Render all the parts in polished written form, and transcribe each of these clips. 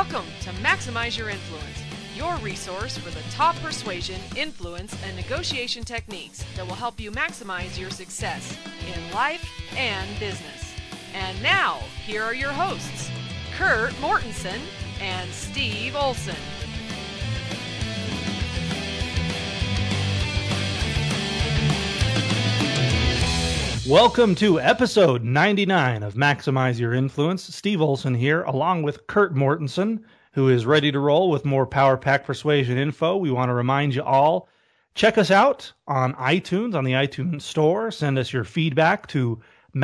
Welcome to Maximize Your Influence, your resource for the top persuasion, influence, and negotiation techniques that will help you maximize your success in life and business. And now, here are your hosts, Kurt Mortensen and Steve Olson. Welcome to episode 99 of Maximize Your Influence. Steve Olson here, along with Kurt Mortensen, who is ready to roll with more Power Pack Persuasion info. We want to remind you all, check us out on iTunes, on the iTunes Store. Send us your feedback to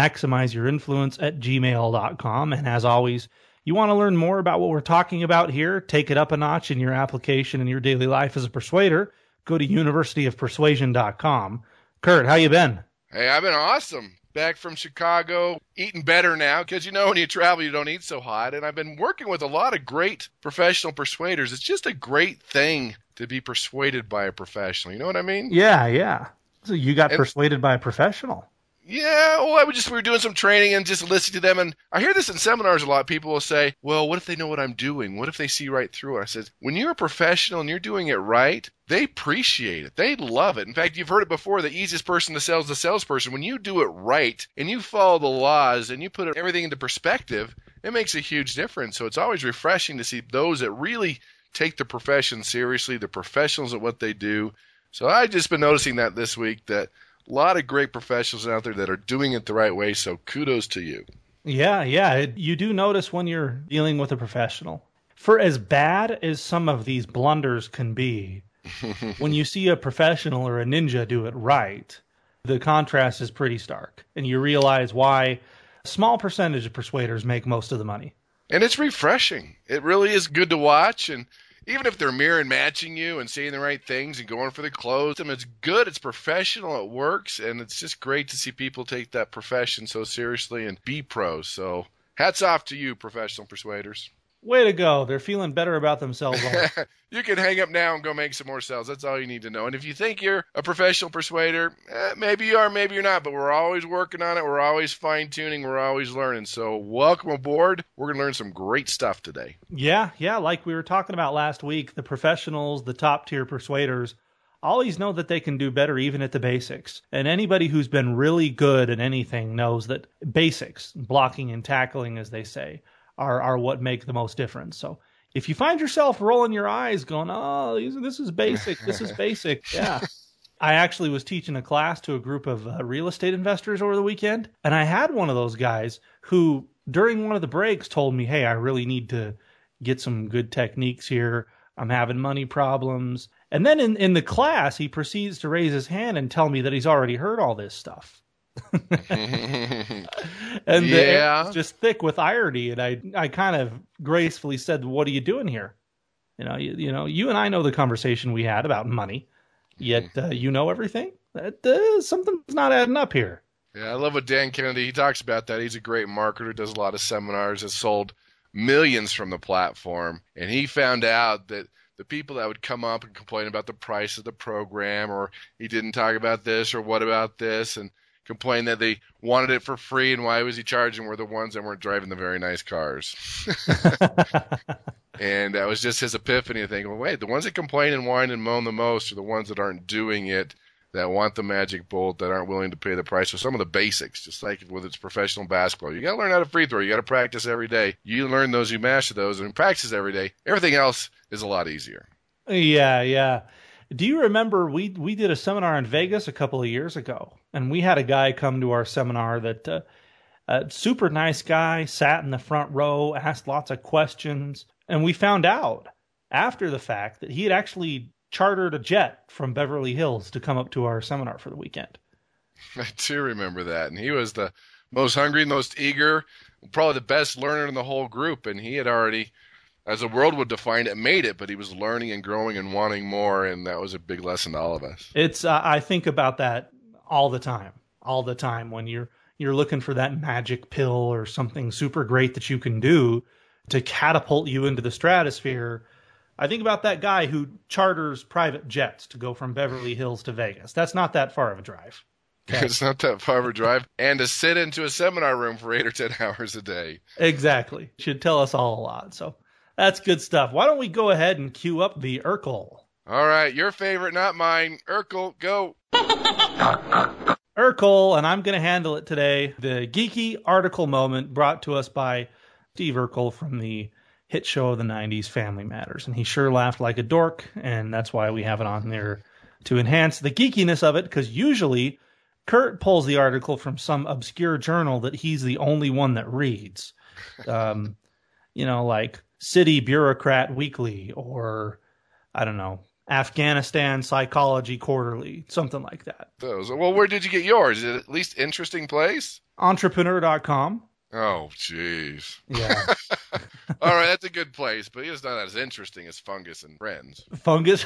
maximizeyourinfluence@gmail.com. And as always, you want to learn more about what we're talking about here, take it up a notch in your application in your daily life as a persuader, go to universityofpersuasion.com. Kurt, how you been? Hey, I've been awesome. Back from Chicago, eating better now, because you know when you travel you don't eat so hot. And I've been working with a lot of great professional persuaders. It's just a great thing to be persuaded by a professional. You know what I mean? Yeah. So you got persuaded by a professional. Yeah, well, we were doing some training and just listening to them. And I hear this in seminars a lot. People will say, well, what if they know what I'm doing? What if they see right through it? I said, when you're a professional and you're doing it right, they appreciate it. They love it. In fact, you've heard it before, the easiest person to sell is the salesperson. When you do it right and you follow the laws and you put everything into perspective, it makes a huge difference. So it's always refreshing to see those that really take the profession seriously, the professionals at what they do. So I've just been noticing that this week, that a lot of great professionals out there that are doing it the right way, so kudos to you. Yeah. You do notice when you're dealing with a professional. For as bad as some of these blunders can be, when you see a professional or a ninja do it right, the contrast is pretty stark. And you realize why a small percentage of persuaders make most of the money. And it's refreshing. It really is good to watch. And even if they're mirror and matching you and saying the right things and going for the close, it's good, it's professional, it works, and it's just great to see people take that profession so seriously and be pros. So hats off to you, professional persuaders. Way to go. They're feeling better about themselves. You can hang up now and go make some more sales. That's all you need to know. And if you think you're a professional persuader, maybe you are, maybe you're not, but we're always working on it. We're always fine-tuning. We're always learning. So welcome aboard. We're going to learn some great stuff today. Yeah. Like we were talking about last week, the professionals, the top-tier persuaders, always know that they can do better even at the basics. And anybody who's been really good at anything knows that basics, blocking and tackling, as they say, are what make the most difference. So if you find yourself rolling your eyes going, oh, this is basic, yeah. I actually was teaching a class to a group of real estate investors over the weekend, and I had one of those guys who, during one of the breaks, told me, hey, I really need to get some good techniques here. I'm having money problems. And then in the class, he proceeds to raise his hand and tell me that he's already heard all this stuff. And the air was just thick with irony, and I kind of gracefully said, what are you doing here? You and I know the conversation we had about money, yet you know everything? Something's not adding up here. Yeah, I love what Dan Kennedy, he talks about that. He's a great marketer, does a lot of seminars, has sold millions from the platform, and he found out that the people that would come up and complain about the price of the program, or he didn't talk about this, or what about this, and complain that they wanted it for free and why was he charging, were the ones that weren't driving the very nice cars. And that was just his epiphany of thinking, well, wait, the ones that complain and whine and moan the most are the ones that aren't doing it, that want the magic bullet, that aren't willing to pay the price for some of the basics, just like with its professional basketball. You got to learn how to free throw. You got to practice every day. You learn those, you master those, and practice every day. Everything else is a lot easier. Yeah. Do you remember we did a seminar in Vegas a couple of years ago, and we had a guy come to our seminar that a super nice guy, sat in the front row, asked lots of questions, and we found out after the fact that he had actually chartered a jet from Beverly Hills to come up to our seminar for the weekend. I do remember that, and he was the most hungry, most eager, probably the best learner in the whole group, and he had already, as the world would define it, made it, but he was learning and growing and wanting more, and that was a big lesson to all of us. It's I think about that all the time when you're looking for that magic pill or something super great that you can do to catapult you into the stratosphere. I think about that guy who charters private jets to go from Beverly Hills to Vegas. That's not that far of a drive. Okay. It's not that far of a drive. And to sit into a seminar room for 8 or 10 hours a day. Exactly. Should tell us all a lot. So That's good stuff. Why don't we go ahead and cue up the Urkel? All right, your favorite, not mine. Urkel, go. Urkel, and I'm going to handle it today. The geeky article moment brought to us by Steve Urkel from the hit show of the 90s, Family Matters. And he sure laughed like a dork, and that's why we have it on there to enhance the geekiness of it, because usually Kurt pulls the article from some obscure journal that he's the only one that reads. Like City Bureaucrat Weekly, or, I don't know, Afghanistan Psychology Quarterly, something like that. Well, where did you get yours? Is it at least interesting place? Entrepreneur.com. Oh, jeez. Yeah. All right, that's a good place, but it's not as interesting as Fungus and Friends. Fungus?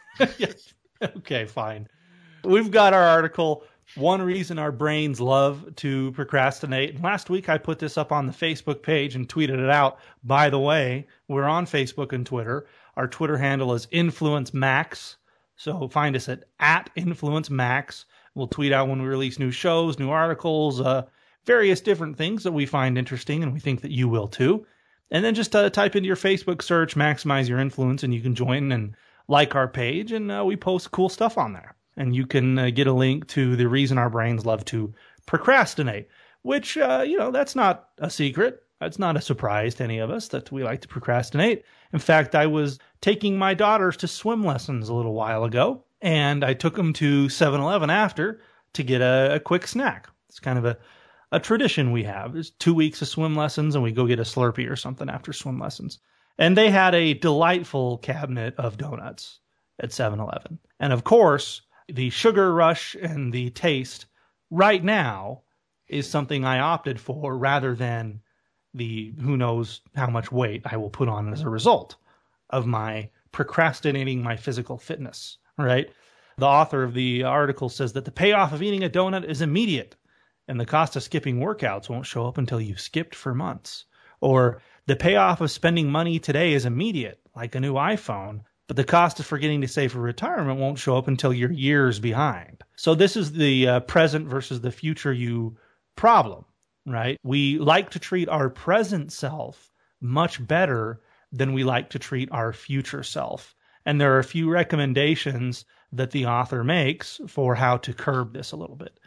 Yes. Okay, fine. We've got our article, One Reason Our Brains Love to Procrastinate. And last week I put this up on the Facebook page and tweeted it out. By the way, we're on Facebook and Twitter. Our Twitter handle is InfluenceMax. So find us at InfluenceMax. We'll tweet out when we release new shows, new articles, various different things that we find interesting, and we think that you will too. And then just type into your Facebook search, Maximize Your Influence, and you can join and like our page, and we post cool stuff on there. And you can get a link to the reason our brains love to procrastinate, which, that's not a secret. It's not a surprise to any of us that we like to procrastinate. In fact, I was taking my daughters to swim lessons a little while ago, and I took them to 7-Eleven after to get a quick snack. It's kind of a tradition we have. There's 2 weeks of swim lessons, and we go get a Slurpee or something after swim lessons. And they had a delightful cabinet of donuts at 7-Eleven. And of course, the sugar rush and the taste right now is something I opted for rather than the who knows how much weight I will put on as a result of my procrastinating my physical fitness, right? The author of the article says that the payoff of eating a donut is immediate, and the cost of skipping workouts won't show up until you've skipped for months. Or the payoff of spending money today is immediate, like a new iPhone, but the cost of forgetting to save for retirement won't show up until you're years behind. So this is the present versus the future you problem, right? We like to treat our present self much better than we like to treat our future self. And there are a few recommendations that the author makes for how to curb this a little bit.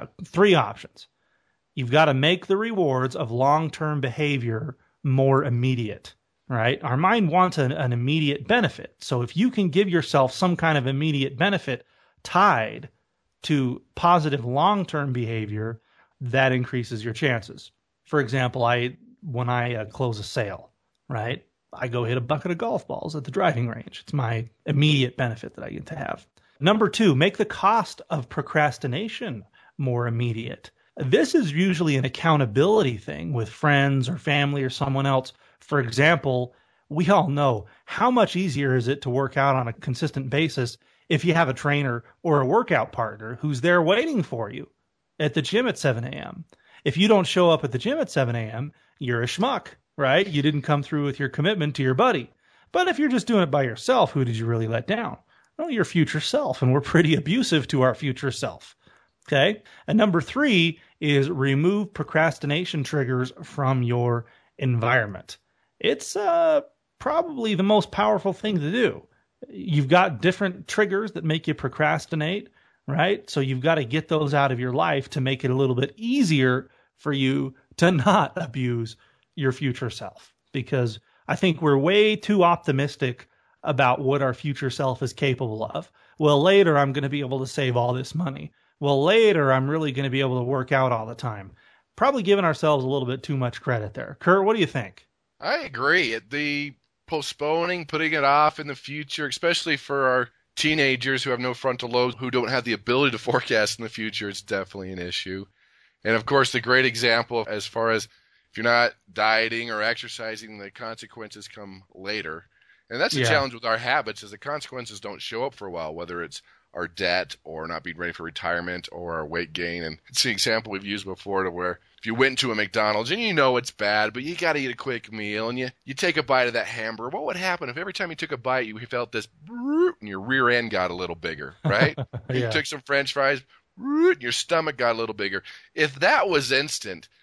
3 options. You've got to make the rewards of long-term behavior more immediate, right? Our mind wants an immediate benefit. So if you can give yourself some kind of immediate benefit tied to positive long-term behavior, that increases your chances. For example, when I close a sale, right? I go hit a bucket of golf balls at the driving range. It's my immediate benefit that I get to have. Number 2, make the cost of procrastination more immediate. This is usually an accountability thing with friends or family or someone else. For example, we all know how much easier is it to work out on a consistent basis if you have a trainer or a workout partner who's there waiting for you at the gym at 7 a.m. If you don't show up at the gym at 7 a.m., you're a schmuck, right? You didn't come through with your commitment to your buddy. But if you're just doing it by yourself, who did you really let down? Well, your future self, and we're pretty abusive to our future self. Okay? And number 3 is remove procrastination triggers from your environment. It's probably the most powerful thing to do. You've got different triggers that make you procrastinate, right? So you've got to get those out of your life to make it a little bit easier for you to not abuse your future self. Because I think we're way too optimistic about what our future self is capable of. Well, later I'm going to be able to save all this money. Well, later I'm really going to be able to work out all the time. Probably giving ourselves a little bit too much credit there. Kurt, what do you think? I agree. The postponing, putting it off in the future, especially for our teenagers who have no frontal lobes, who don't have the ability to forecast in the future, it's definitely an issue. And of course, the great example as far as if you're not dieting or exercising, the consequences come later. And that's the challenge with our habits, is the consequences don't show up for a while, whether it's our debt or not being ready for retirement or our weight gain. And it's an example we've used before to where if you went to a McDonald's and you know it's bad, but you got to eat a quick meal and you take a bite of that hamburger, what would happen if every time you took a bite you felt this and your rear end got a little bigger, right? You took some French fries and your stomach got a little bigger. If that was instant,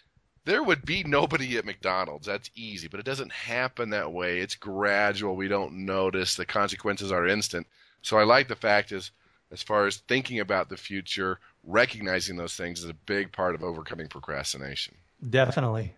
there would be nobody at McDonald's. That's easy, but it doesn't happen that way. It's gradual. We don't notice. The consequences are instant. So I like the fact is, as far as thinking about the future, recognizing those things is a big part of overcoming procrastination. Definitely.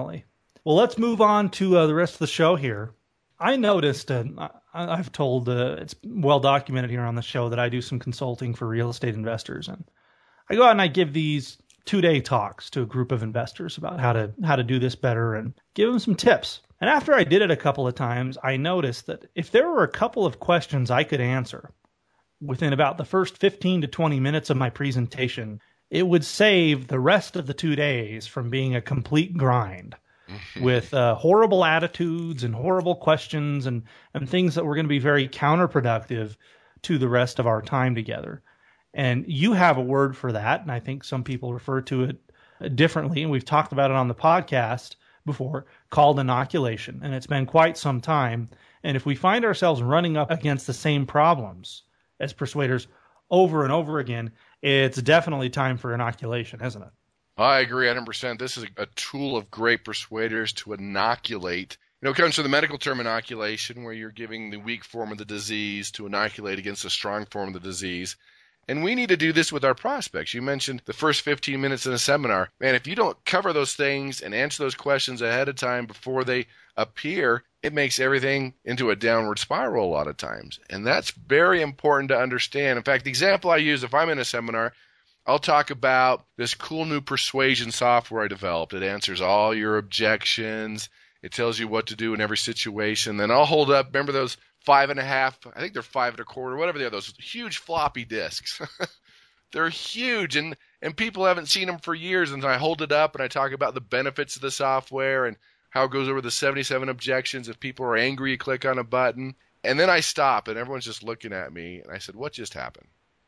Well, let's move on to the rest of the show here. I noticed, I've told, it's well documented here on the show that I do some consulting for real estate investors. And I go out and I give these 2-day talks to a group of investors about how to do this better and give them some tips. And after I did it a couple of times, I noticed that if there were a couple of questions I could answer within about the first 15 to 20 minutes of my presentation, it would save the rest of the 2 days from being a complete grind with horrible attitudes and horrible questions and things that were going to be very counterproductive to the rest of our time together. And you have a word for that, and I think some people refer to it differently, and we've talked about it on the podcast before, called inoculation. And it's been quite some time. And if we find ourselves running up against the same problems as persuaders over and over again, it's definitely time for inoculation, isn't it? I agree 100%. This is a tool of great persuaders to inoculate. It comes from the medical term inoculation, where you're giving the weak form of the disease to inoculate against the strong form of the disease. And we need to do this with our prospects. You mentioned the first 15 minutes in a seminar. Man, if you don't cover those things and answer those questions ahead of time before they appear, it makes everything into a downward spiral a lot of times. And that's very important to understand. In fact, the example I use, if I'm in a seminar, I'll talk about this cool new persuasion software I developed. It answers all your objections. It tells you what to do in every situation. Then I'll hold up, remember those 5.5, I think they're 5 1/4, whatever they are, those huge floppy disks. They're huge, and people haven't seen them for years. And I hold it up and I talk about the benefits of the software and how it goes over the 77 objections. If people are angry, you click on a button. And then I stop and everyone's just looking at me. And I said, what just happened?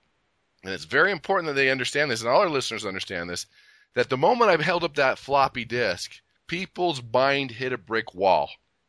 And it's very important that they understand this, and all our listeners understand this, that the moment I've held up that floppy disk, people's mind hit a brick wall.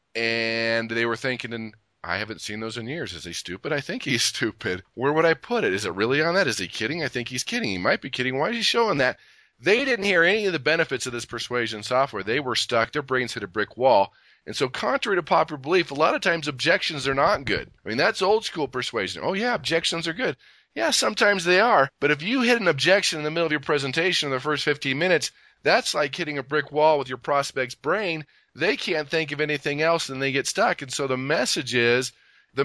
And they were thinking, and I haven't seen those in years. Is he stupid? I think he's stupid. Where would I put it? Is it really on that? Is he kidding? I think he's kidding. He might be kidding. Why is he showing that? They didn't hear any of the benefits of this persuasion software. They were stuck. Their brains hit a brick wall. And so contrary to popular belief, a lot of times objections are not good. I mean, that's old school persuasion. Oh, yeah, objections are good. Yeah, sometimes they are. But if you hit an objection in the middle of your presentation in the first 15 minutes, that's like hitting a brick wall with your prospect's brain. They can't think of anything else and they get stuck. And so the message is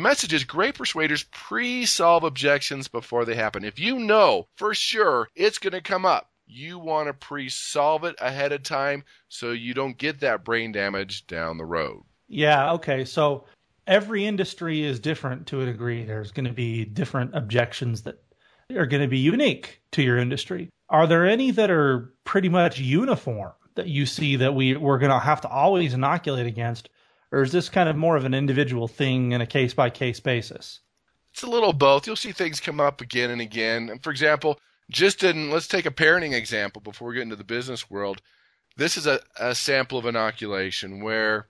great persuaders pre-solve objections before they happen. If you know for sure it's going to come up, you want to pre-solve it ahead of time so you don't get that brain damage down the road. Yeah, okay. So every industry is different to a degree. There's going to be different objections that are going to be unique to your industry. Are there any that are pretty much uniform that you see that we're going to have to always inoculate against? Or is this kind of more of an individual thing in a case-by-case basis? It's a little both. You'll see things come up again and again. And for example, let's take a parenting example before we get into the business world. This is a sample of inoculation where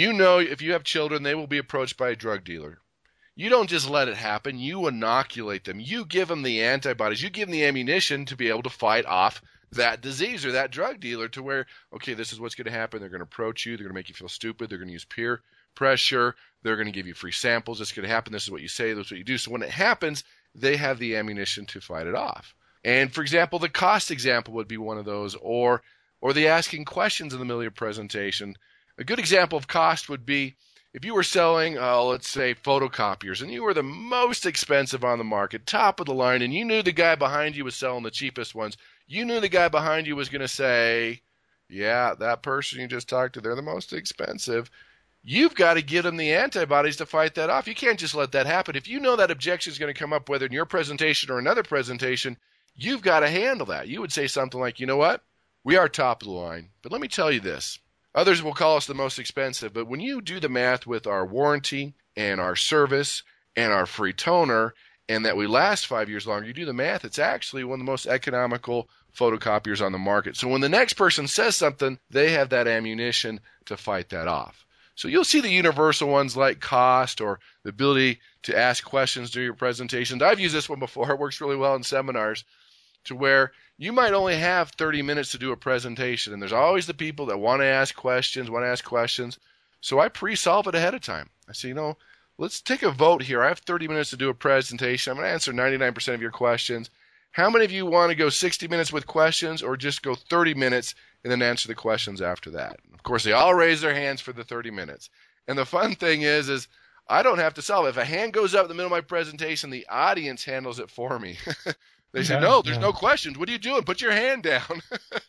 if you have children, they will be approached by a drug dealer. You don't just let it happen. You inoculate them. You give them the antibodies. You give them the ammunition to be able to fight off that disease or that drug dealer to where, okay, this is what's going to happen. They're going to approach you. They're going to make you feel stupid. They're going to use peer pressure. They're going to give you free samples. It's going to happen. This is what you say. This is what you do. So when it happens, they have the ammunition to fight it off. And for example, the cost example would be one of those, or the asking questions in the middle of your presentation. A good example of cost would be if you were selling, let's say, photocopiers, and you were the most expensive on the market, top of the line, and you knew the guy behind you was selling the cheapest ones. You knew the guy behind you was going to say, yeah, that person you just talked to, they're the most expensive. You've got to give them the antibodies to fight that off. You can't just let that happen. If you know that objection is going to come up, whether in your presentation or another presentation, you've got to handle that. You would say something like, you know what? We are top of the line, but let me tell you this. Others will call us the most expensive, but when you do the math with our warranty and our service and our free toner and that we last 5 years longer, you do the math, it's actually one of the most economical photocopiers on the market. So when the next person says something, they have that ammunition to fight that off. So you'll see the universal ones like cost or the ability to ask questions during your presentations. I've used this one before. It works really well in seminars to where you might only have 30 minutes to do a presentation, and there's always the people that want to ask questions. So I pre-solve it ahead of time. I say, let's take a vote here. I have 30 minutes to do a presentation. I'm going to answer 99% of your questions. How many of you want to go 60 minutes with questions or just go 30 minutes and then answer the questions after that? Of course, they all raise their hands for the 30 minutes. And the fun thing is I don't have to solve it. If a hand goes up in the middle of my presentation, the audience handles it for me. They say, no, there's no questions. What are you doing? Put your hand down.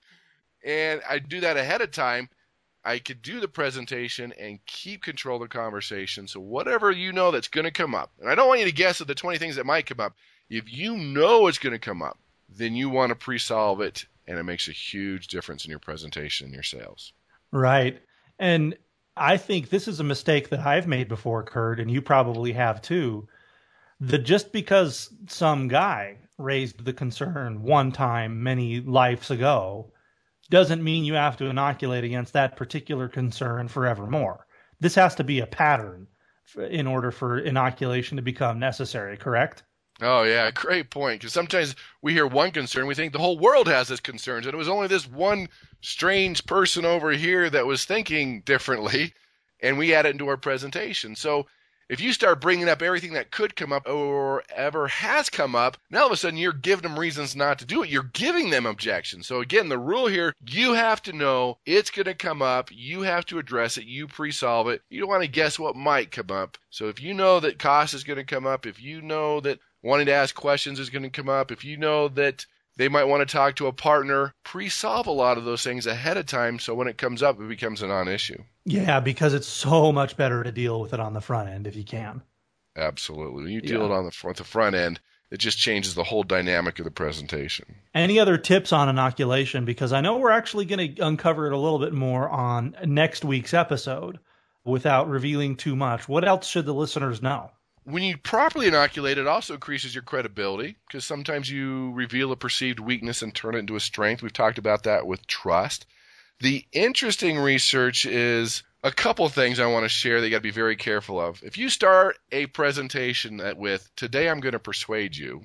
And I do that ahead of time. I could do the presentation and keep control of the conversation. So whatever that's going to come up, and I don't want you to guess at the 20 things that might come up. If you know it's going to come up, then you want to pre-solve it, and it makes a huge difference in your presentation and your sales. Right. And I think this is a mistake that I've made before, Kurt, and you probably have too, that just because some guy raised the concern one time many lives ago doesn't mean you have to inoculate against that particular concern forevermore. This has to be a pattern in order for inoculation to become necessary, correct? Oh, yeah, great point. Because sometimes we hear one concern, we think the whole world has this concerns, and it was only this one strange person over here that was thinking differently, and we add it into our presentation. So if you start bringing up everything that could come up or ever has come up, now all of a sudden you're giving them reasons not to do it. You're giving them objections. So again, the rule here, you have to know it's going to come up. You have to address it. You pre-solve it. You don't want to guess what might come up. So if you know that cost is going to come up, if you know that wanting to ask questions is going to come up, if you know that they might want to talk to a partner, pre-solve a lot of those things ahead of time so when it comes up, it becomes a non-issue. Yeah, because it's so much better to deal with it on the front end if you can. Absolutely. When you deal it on the front end, it just changes the whole dynamic of the presentation. Any other tips on inoculation? Because I know we're actually going to uncover it a little bit more on next week's episode without revealing too much. What else should the listeners know? When you properly inoculate, it also increases your credibility because sometimes you reveal a perceived weakness and turn it into a strength. We've talked about that with trust. The interesting research is a couple things I want to share that you got to be very careful of. If you start a presentation with, today I'm going to persuade you,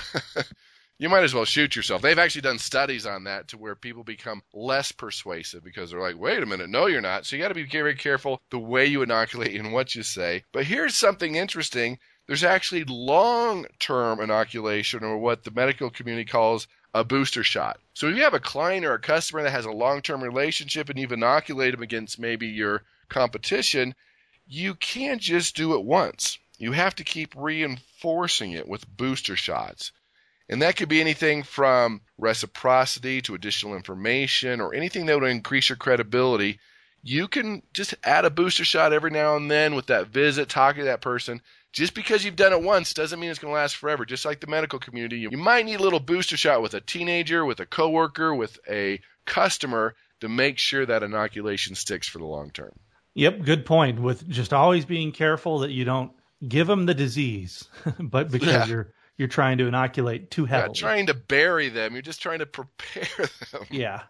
you might as well shoot yourself. They've actually done studies on that to where people become less persuasive because they're like, wait a minute, no, you're not. So you got to be very careful the way you inoculate and what you say. But here's something interesting. There's actually long-term inoculation, or what the medical community calls a booster shot. So if you have a client or a customer that has a long-term relationship and you've inoculated them against maybe your competition, you can't just do it once. You have to keep reinforcing it with booster shots. And that could be anything from reciprocity to additional information or anything that would increase your credibility. You can just add a booster shot every now and then with that visit, talking to that person. Just because you've done it once doesn't mean it's going to last forever. Just like the medical community, you might need a little booster shot with a teenager, with a coworker, with a customer to make sure that inoculation sticks for the long term. Yep, good point. With just always being careful that you don't give them the disease, but because you're trying to inoculate too heavily. Not trying to bury them. You're just trying to prepare them. Yeah.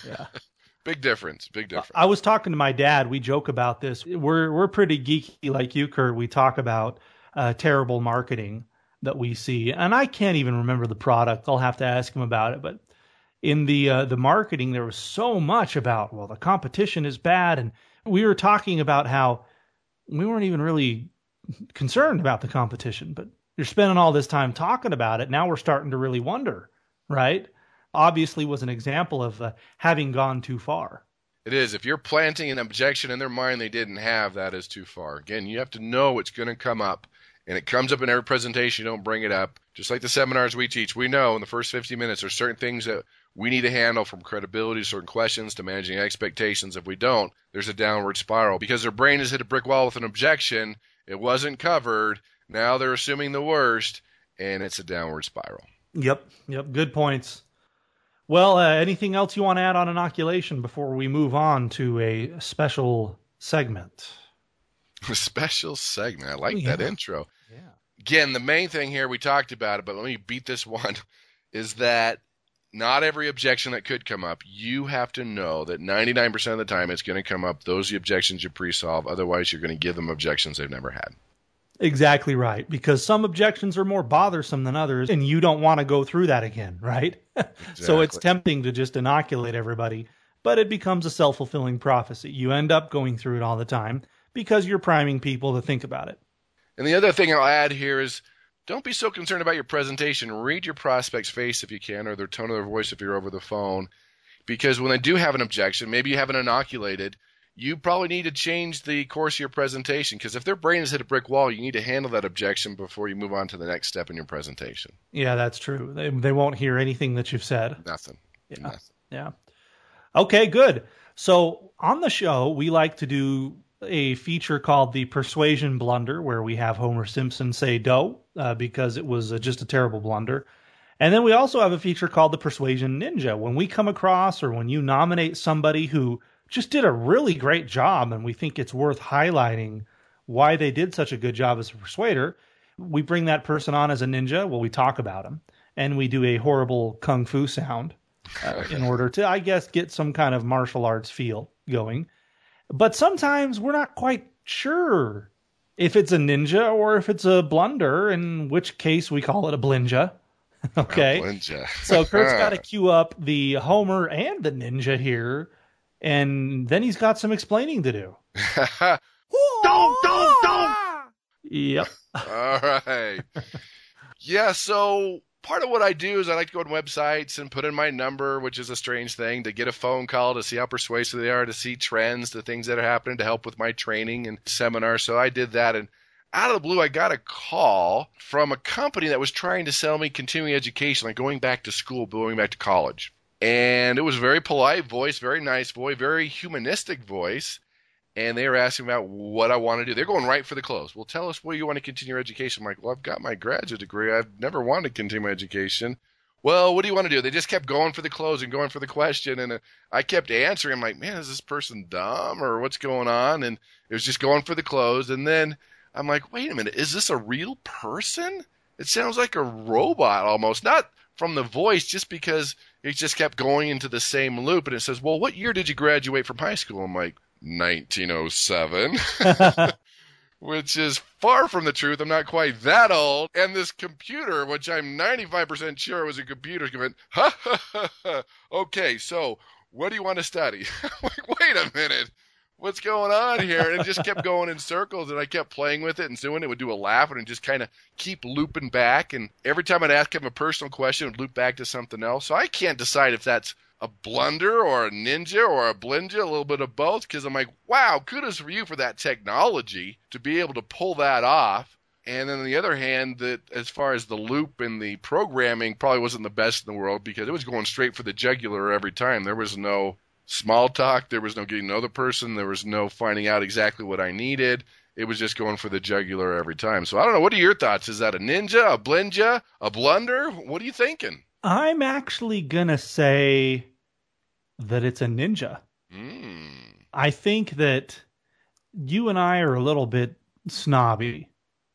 Big difference. I was talking to my dad. We joke about this. We're pretty geeky like you, Kurt. We talk about terrible marketing that we see. And I can't even remember the product. I'll have to ask him about it. But in the marketing, there was so much about, well, the competition is bad. And we were talking about how we weren't even really concerned about the competition. But you're spending all this time talking about it. Now we're starting to really wonder, right? Obviously was an example of having gone too far. It is. If you're planting an objection in their mind they didn't have, that is too far. Again, you have to know it's going to come up, and it comes up in every presentation. You don't bring it up. Just like the seminars we teach, we know in the first 50 minutes there's certain things that we need to handle, from credibility to certain questions to managing expectations. If we don't, there's a downward spiral because their brain has hit a brick wall with an objection. It wasn't covered. Now they're assuming the worst, and it's a downward spiral. Yep. Good points. Well, anything else you want to add on inoculation before we move on to a special segment? A special segment. I like that intro. Yeah. Again, the main thing here, we talked about it, but let me beat this one, is that not every objection that could come up, you have to know that 99% of the time it's going to come up. Those are the objections you pre-solve. Otherwise, you're going to give them objections they've never had. Exactly right, because some objections are more bothersome than others, and you don't want to go through that again, right? So it's Exactly. tempting to just inoculate everybody, but it becomes a self-fulfilling prophecy. You end up going through it all the time because you're priming people to think about it. And the other thing I'll add here is don't be so concerned about your presentation. Read your prospect's face if you can, or their tone of their voice if you're over the phone. Because when they do have an objection, maybe you haven't inoculated, you probably need to change the course of your presentation. Because if their brain has hit a brick wall, you need to handle that objection before you move on to the next step in your presentation. Yeah, that's true. They won't hear anything that you've said. Nothing. Yeah. Nothing. Yeah. Okay, good. So on the show, we like to do a feature called the Persuasion Blunder, where we have Homer Simpson say "do" because it was just a terrible blunder. And then we also have a feature called the Persuasion Ninja. When we come across or when you nominate somebody who just did a really great job and we think it's worth highlighting why they did such a good job as a persuader, we bring that person on as a ninja. Well, we talk about them and we do a horrible kung fu sound in order to, I guess, get some kind of martial arts feel going. But sometimes we're not quite sure if it's a ninja or if it's a blunder, in which case we call it a blinja. Okay. So Kurt's got to cue up the Homer and the ninja here, and then he's got some explaining to do. Don't! Yep. All right. Yeah, so part of what I do is I like to go on websites and put in my number, which is a strange thing, to get a phone call to see how persuasive they are, to see trends, the things that are happening, to help with my training and seminars. So I did that, and out of the blue, I got a call from a company that was trying to sell me continuing education, like going back to school, going back to college. And it was a very polite voice, very nice voice, very humanistic voice. And they were asking about what I want to do. They're going right for the close. Well, tell us where you want to continue your education. I'm like, well, I've got my graduate degree. I've never wanted to continue my education. Well, what do you want to do? They just kept going for the close and going for the question. And I kept answering. I'm like, man, is this person dumb or what's going on? And it was just going for the close. And then I'm like, wait a minute, is this a real person? It sounds like a robot almost. Not from the voice, just because it just kept going into the same loop. And it says, well, what year did you graduate from high school? I'm like, 1907. Which is far from the truth. I'm not quite that old. And this computer, which I'm 95% sure was a computer, went, ha, ha, ha, ha. Okay, so what do you want to study? I'm like, wait a minute. What's going on here? And it just kept going in circles, and I kept playing with it and doing it. It would do a laugh and just kind of keep looping back. And every time I'd ask him a personal question, it would loop back to something else. So I can't decide if that's a blunder or a ninja or a blinja, a little bit of both, because I'm like, wow, kudos for you for that technology to be able to pull that off. And then on the other hand, that as far as the loop and the programming probably wasn't the best in the world, because it was going straight for the jugular every time. There was no small talk. There was no getting to know the person. There was no finding out exactly what I needed. It was just going for the jugular every time. So I don't know. What are your thoughts? Is that a ninja, a blinja, a blunder? What are you thinking? I'm actually going to say that it's a ninja. I think that you and I are a little bit snobby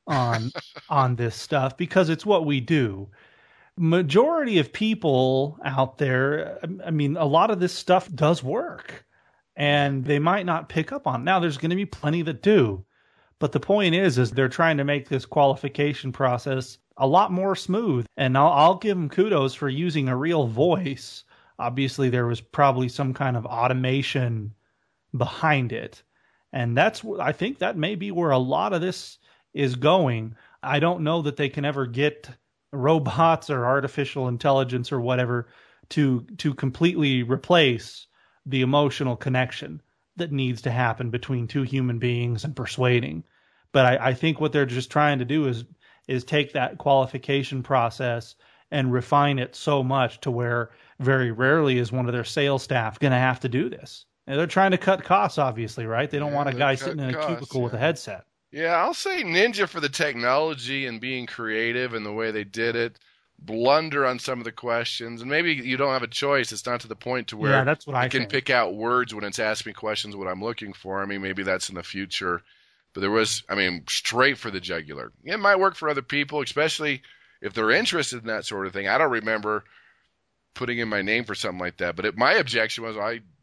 on this stuff because it's what we do. Majority of people out there, I mean, a lot of this stuff does work and they might not pick up on it. Now there's going to be plenty that do, but the point is they're trying to make this qualification process a lot more smooth. And I'll give them kudos for using a real voice. Obviously there was probably some kind of automation behind it. And I think that may be where a lot of this is going. I don't know that they can ever get robots or artificial intelligence or whatever to completely replace the emotional connection that needs to happen between two human beings and persuading. But I think what they're just trying to do is take that qualification process and refine it so much to where very rarely is one of their sales staff going to have to do this. And they're trying to cut costs, obviously, right? They don't want a guy sitting in a cubicle with a headset. Yeah, I'll say ninja for the technology and being creative and the way they did it. Blunder on some of the questions. And maybe you don't have a choice. It's not to the point to where that's what I can think. Pick out words when it's asking me questions what I'm looking for. I mean, maybe that's in the future. But there was, straight for the jugular. It might work for other people, especially if they're interested in that sort of thing. I don't remember putting in my name for something like that. But my objection was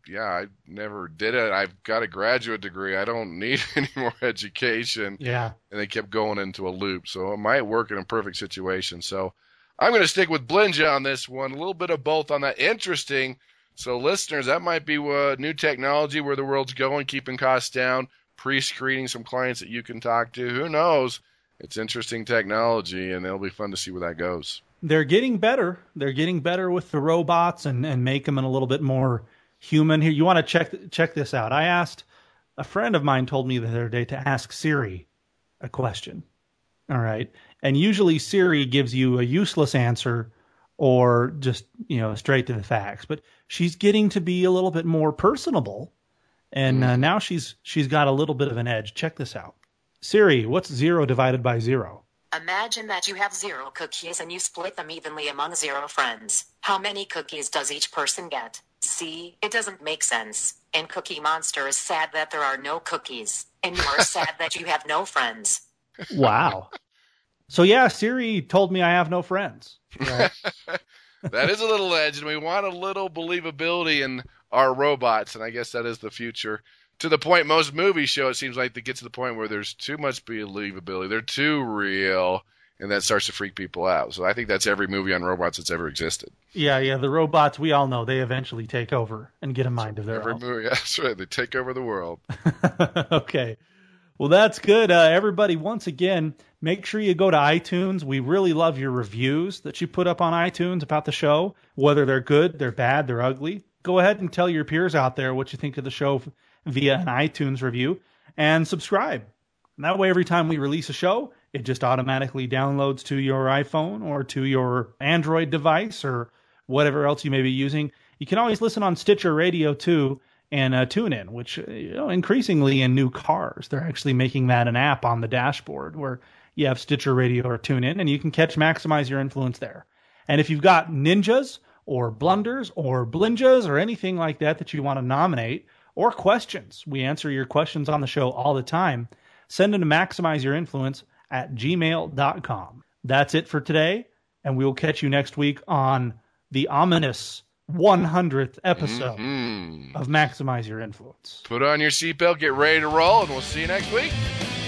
I never did it. I've got a graduate degree. I don't need any more education. Yeah. And they kept going into a loop. So it might work in a perfect situation. So I'm going to stick with Blinja on this one. A little bit of both on that. Interesting. So listeners, that might be new technology where the world's going, keeping costs down, pre-screening some clients that you can talk to. Who knows? It's interesting technology, and it'll be fun to see where that goes. They're getting better. They're getting better with the robots and make them a little bit more human. Here, you want to check this out. I asked, a friend of mine told me the other day to ask Siri a question. All right. And usually Siri gives you a useless answer or just, straight to the facts. But she's getting to be a little bit more personable. And now she's got a little bit of an edge. Check this out. Siri, what's 0 divided by 0? Imagine that you have 0 cookies and you split them evenly among 0 friends. How many cookies does each person get? See, it doesn't make sense. And Cookie Monster is sad that there are no cookies. And you are sad that you have no friends. Wow. So yeah, Siri told me I have no friends. Right? That is a little edge, and we want a little believability in our robots, and I guess that is the future. To the point most movies show, it seems like they get to the point where there's too much believability. They're too real, and that starts to freak people out. So I think that's every movie on robots that's ever existed. Yeah, the robots, we all know, they eventually take over and get a mind of their own. Every movie, that's right. They take over the world. Okay. Well, that's good. Everybody, once again, make sure you go to iTunes. We really love your reviews that you put up on iTunes about the show, whether they're good, they're bad, they're ugly. Go ahead and tell your peers out there what you think of the show via an iTunes review, and subscribe. And that way, every time we release a show, it just automatically downloads to your iPhone or to your Android device or whatever else you may be using. You can always listen on Stitcher Radio, too, and TuneIn, which increasingly in new cars, they're actually making that an app on the dashboard where you have Stitcher Radio or TuneIn, and you can Maximize Your Influence there. And if you've got ninjas or blunders or blinjas or anything like that you want to nominate, or questions, we answer your questions on the show all the time, send them to maximizeyourinfluence@gmail.com. That's it for today, and we will catch you next week on the ominous 100th episode of Maximize Your Influence. Put on your seatbelt, get ready to roll, and we'll see you next week.